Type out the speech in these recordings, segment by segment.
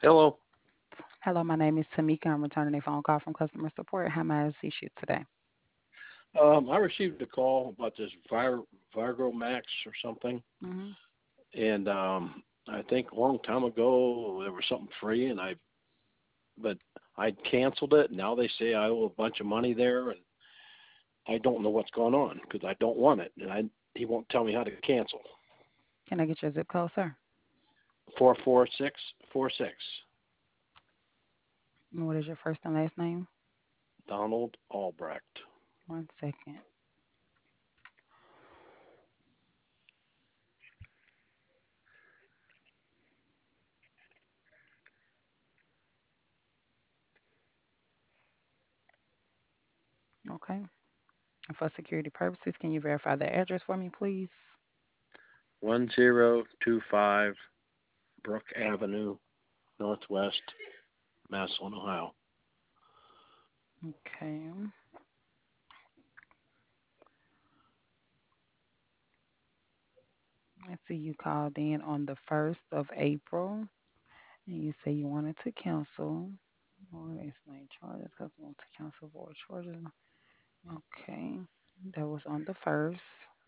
Hello. Hello, my name is Tamika. I'm returning a phone call from customer support. How may I assist you today? I received a call about this Virgo Max or something, Hmm. and I think a long time ago there was something free, but I canceled it. Now they say I owe a bunch of money there, and I don't know what's going on because I don't want it, and he won't tell me how to cancel. Can I get your zip code, sir? 44646. And what is your first and last name? Donald Albrecht. One second. Okay. And for security purposes, can you verify the address for me, please? 1025 Brook Avenue, Northwest, Massillon, Ohio. Okay. I see you called in on the 1st of April, and you say you wanted to cancel. Or it's late charges because you want to cancel void charges. Okay. That was on the 1st.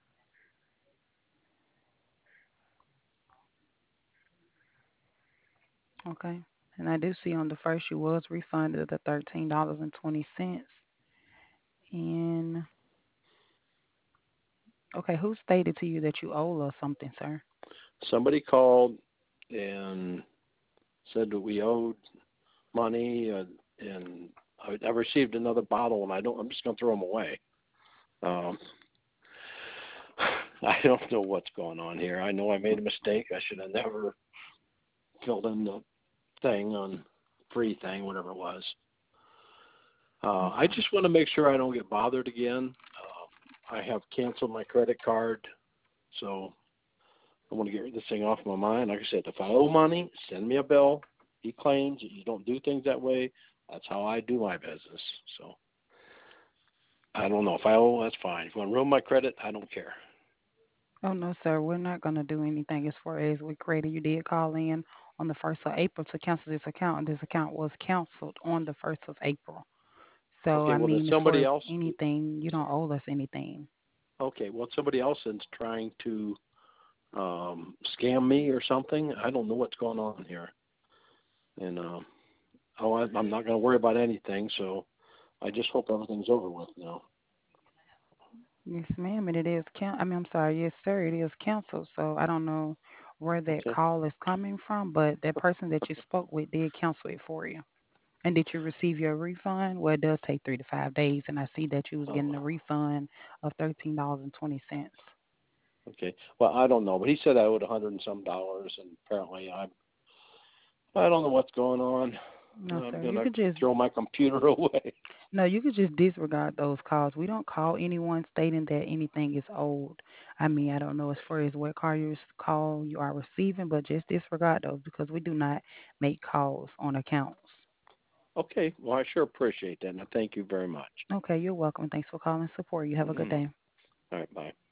Okay. And I do see on the first you was refunded the $13.20. And okay, who stated to you that you owe us something, sir? Somebody called and said that we owed money, and I received another bottle, and I'm just going to throw them away. Um, I don't know what's going on here. I know I made a mistake. I should have never filled in the thing on free thing, whatever it was. I Okay. just want to make sure I don't get bothered again. I have canceled my credit card, so I want to get this thing off my mind. Like I said, if I owe money, send me a bill. He claims that you don't do things that way. That's how I do my business. So I don't know. If I owe, that's fine. If you want to ruin my credit, I don't care. Oh no, sir. We're not gonna do anything as far as we created. You did call in on the 1st of April to cancel this account, and this account was canceled on the 1st of April. So Okay, I well, then mean, as far somebody as else. anything, you don't owe us anything. Okay, well, somebody else is trying to scam me or something. I don't know what's going on here. And I'm not going to worry about anything. So I just hope everything's over with now. Yes, ma'am, and it is I mean, I'm sorry, yes, sir, it is canceled. So I don't know where that Okay. call is coming from, but that person that you spoke with did cancel it for you. And did you receive your refund? Well, it does take 3 to 5 days, and I see that you was Oh, getting a refund of $13.20. okay. Well, I don't know, but he said I owed 100 and some dollars, and apparently I don't know what's going on. No, I'm sir, you gonna could just throw my computer away. no, you could just disregard those calls. We don't call anyone stating that anything is owed. I mean, I don't know as far as what call you are receiving, but just disregard those because we do not make calls on accounts. Okay. Well, I sure appreciate that, and I thank you very much. Okay, you're welcome. Thanks for calling support. You have a good Mhm. day. All right. Bye.